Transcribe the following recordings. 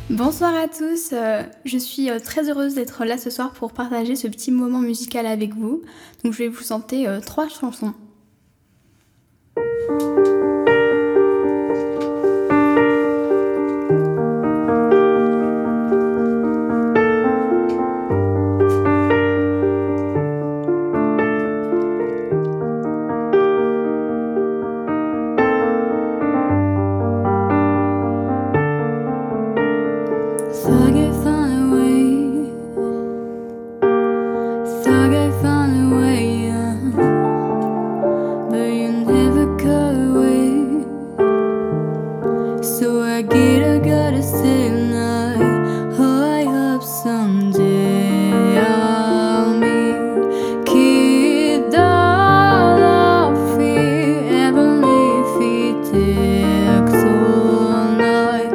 Bonsoir à tous, je suis très heureuse d'être là ce soir pour partager ce petit moment musical avec vous. Donc je vais vous chanter 3 chansons. Thought I found a way, thought I found a way, but you never got away. So I gotta say tonight, oh I hope someday I'll meet Kid Dolphy, heavenly if he takes all night.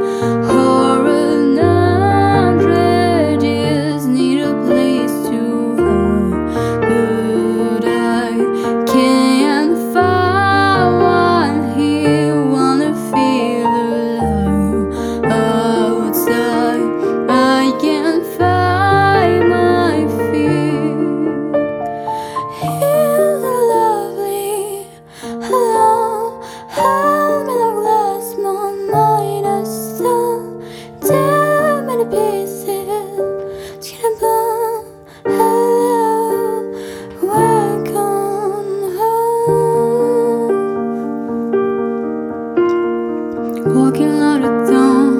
Walking out of town,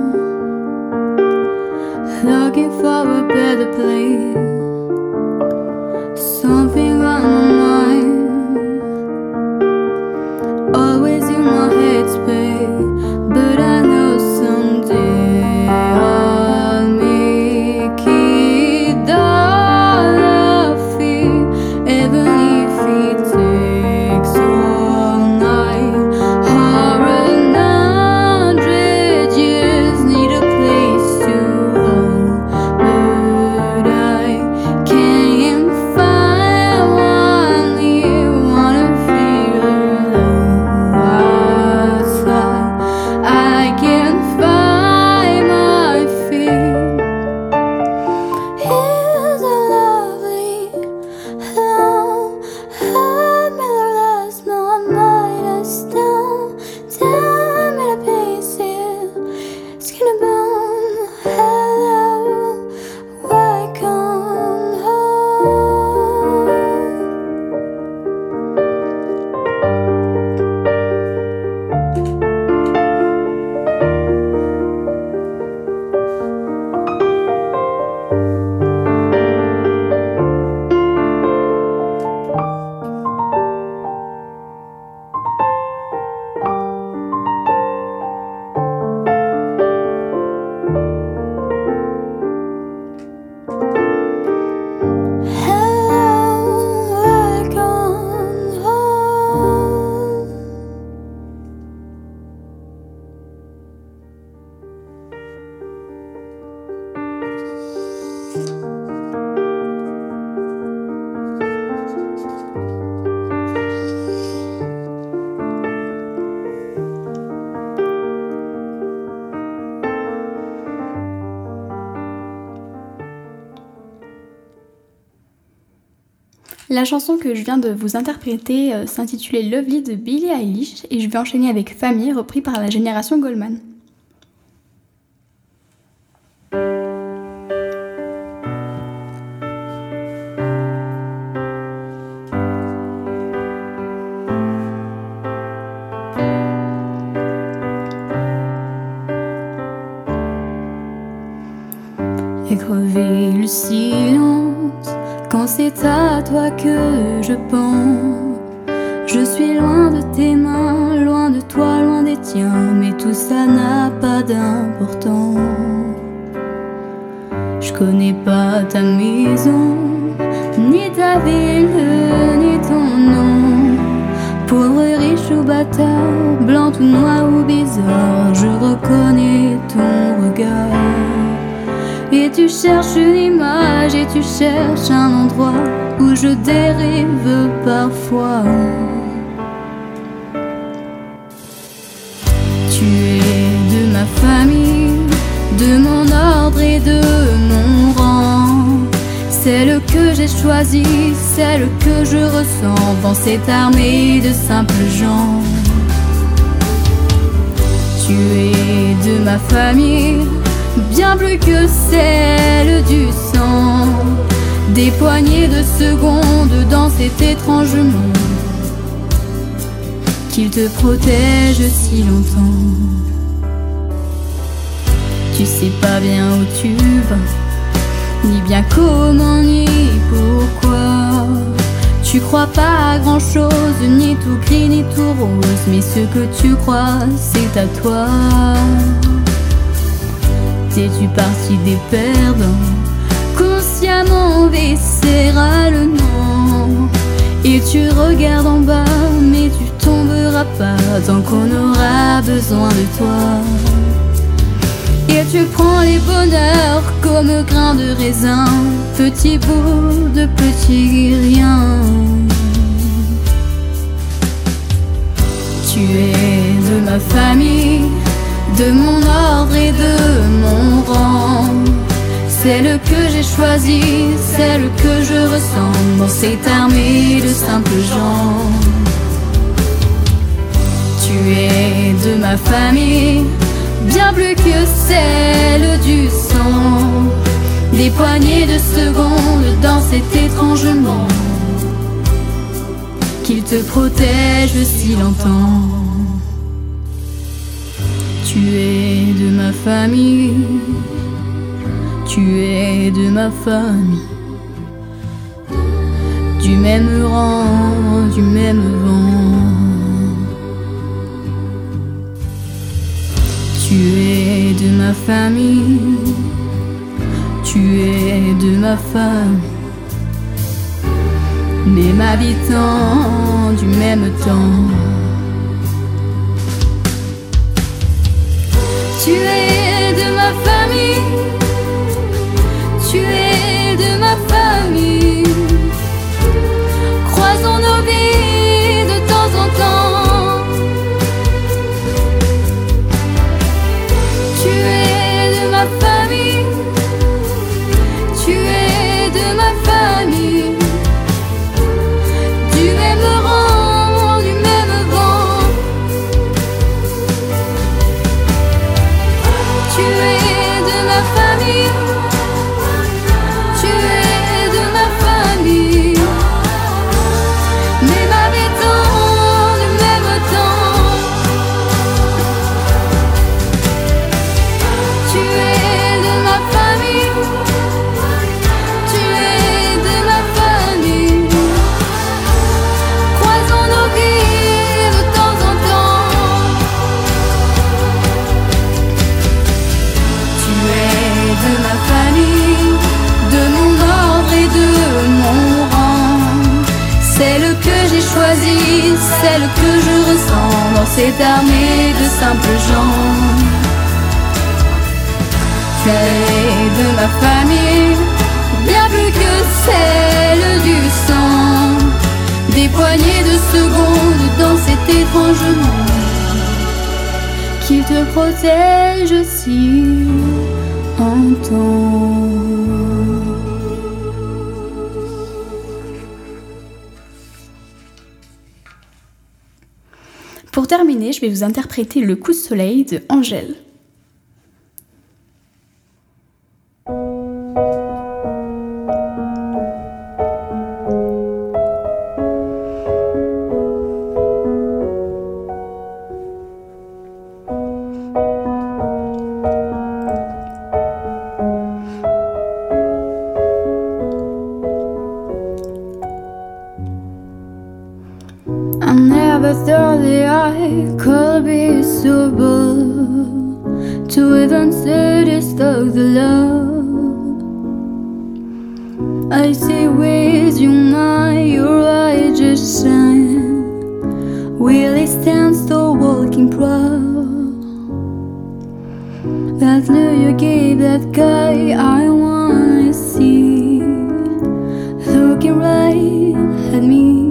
looking for a better place. Something on my mind, always in my headspace. But I know someday I'll make it Dolphy, even if it takes all night. La chanson que je viens de vous interpréter s'intitulait Lovely de Billie Eilish et je vais enchaîner avec Famille, repris par la génération Goldman. Et crever le silence quand c'est à toi que je pense. Je suis loin de tes mains, loin de toi, loin des tiens, mais tout ça n'a pas d'importance. Je connais pas ta maison, ni ta ville, ni ton nom. Pauvre, riche ou bâtard, blanc ou noir ou bizarre, je reconnais ton regard. Et tu cherches une image et tu cherches un endroit où je dérive parfois. Tu es de ma famille, de mon ordre et de mon rang. Celle que j'ai choisie, celle que je ressens dans cette armée de simples gens. Tu es de ma famille, bien plus que celle du sang. Des poignées de secondes dans cet étrange monde, qu'il te protège si longtemps. Tu sais pas bien où tu vas, ni bien comment, ni pourquoi. Tu crois pas à grand chose, ni tout gris, ni tout rose, mais ce que tu crois, c'est à toi. T'es-tu parti des perdants, consciemment, viscéralement? Et tu regardes en bas, mais tu tomberas pas tant qu'on aura besoin de toi. Et tu prends les bonheurs comme grains de raisin, petits bouts de petits riens. Tu es de ma famille, de mon ordre et de mon rang. Celle que j'ai choisie, celle que je ressens dans cette armée de simples gens. Tu es de ma famille, bien plus que celle du sang. Des poignées de secondes dans cet étrange monde, qu'il te protège si longtemps. Tu es de ma famille, tu es de ma famille, du même rang, du même vent. Tu es de ma famille, tu es de ma famille, même habitant du même temps. Tu es de ma famille, tu es de ma famille. Croisons nos vies de temps en temps. Tu es de ma famille, tu es de ma famille, du même rang, du même vent. Tu es de ma famille, tu es de ma famille, même habitant du même temps. Tu es de ma famille, tu es de ma famille. Croisons nos vies de temps en temps. Tu es de ma famille, de mon ordre et de mon rang. Celle que j'ai choisie, celle que je ressens dans cette armée de simples gens. Tu es de ma famille, bien plus que celle du sang. Des poignées de secondes dans cet étrange monde, qu'il te protège si longtemps. Pour terminer, je vais vous interpréter Le coup de soleil de Angèle. I never thought that I could be so bold to even say this talk the love. I see with you your eyes just shine. Will it stand still walking proud? That look you gave that guy I wanna see, looking right at me.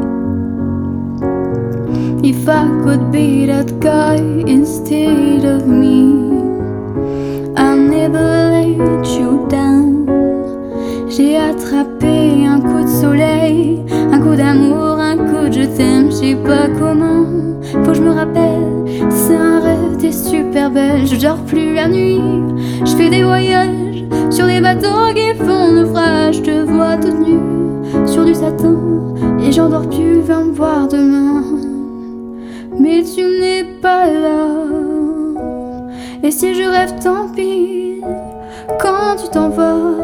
If I could be that guy instead of me, I J'ai attrapé un coup de soleil, un coup d'amour, un coup de je t'aime, je sais pas comment. Faut que je me rappelle, c'est un rêve, t'es super belle. Je dors plus la nuit, je fais des voyages sur des bateaux qui font naufrage. Je te vois toute nue sur du satin et j'en dors plus, viens me voir demain. Mais tu n'es pas là, et si je rêve tant pis quand tu t'en vas.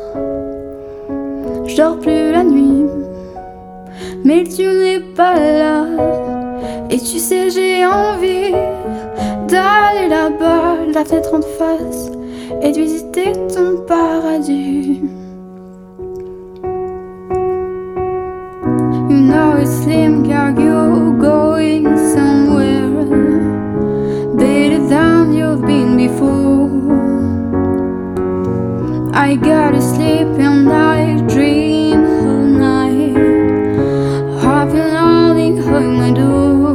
Je dors plus la nuit, mais tu n'es pas là. Et tu sais j'ai envie d'aller là-bas, la fenêtre en face, et de visiter ton paradis. You know it's slim cargo going somewhere better than you've been before. I gotta sleep and I dream all night. I've been knocking on my door.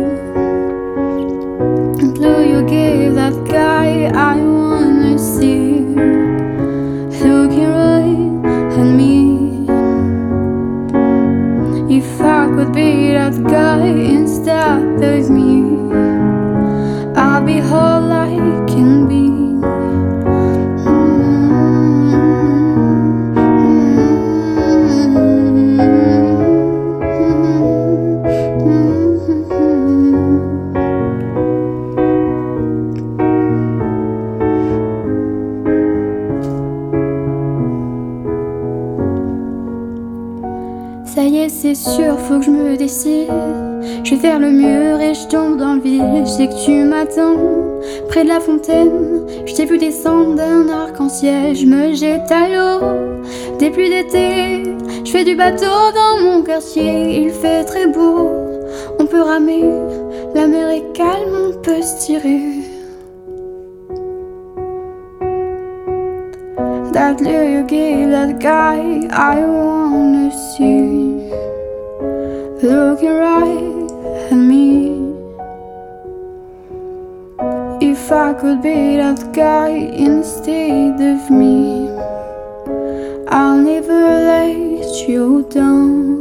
Do you give that guy I wanna see looking right at me? If I could be that guy instead of me, I'll be all I can be. Ça y est, c'est sûr, faut que je me décide. Je vais faire le mur et je tombe dans le vide. Je sais que tu m'attends près de la fontaine. Je t'ai vu descendre d'un arc-en-ciel. Je me jette à l'eau des pluies d'été. Je fais du bateau dans mon quartier. Il fait très beau, on peut ramer. La mer est calme, on peut se tirer. That do you give that guy I wanna see looking right at me? If I could be that guy instead of me, I'll never let you down.